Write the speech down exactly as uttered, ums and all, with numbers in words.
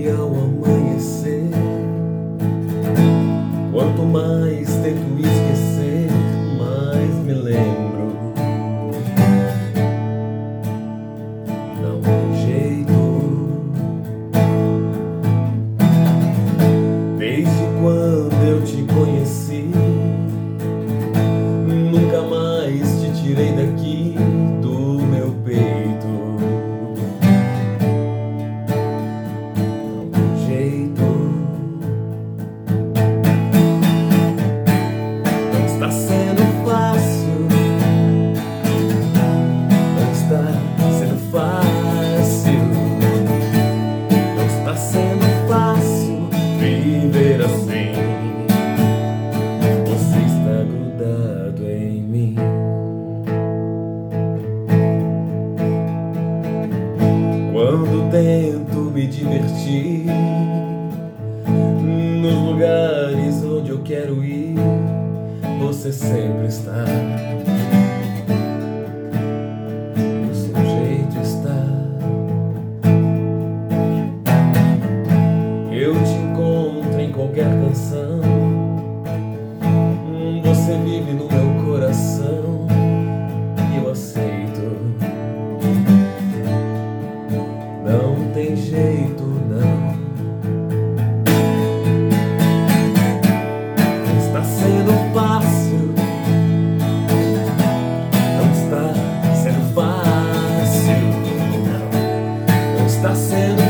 que ao amanhecer, quanto mais tento esquecer, mais me lembro. Não tem jeito. Desde quando eu te conheci, nunca mais te tirei daqui do meu peito. Não tem jeito. Não está sendo fácil. Não está sendo fácil. Não está sendo fácil viver assim. Você está grudado em mim. Quando tento me divertir nos lugares onde eu quero ir, você sempre está. Do seu jeito está. Eu te encontro em qualquer canção. Você vive no meu coração e eu aceito. Não tem jeito, não. Não está sendo fácil. Não está sendo fácil. Não, não está sendo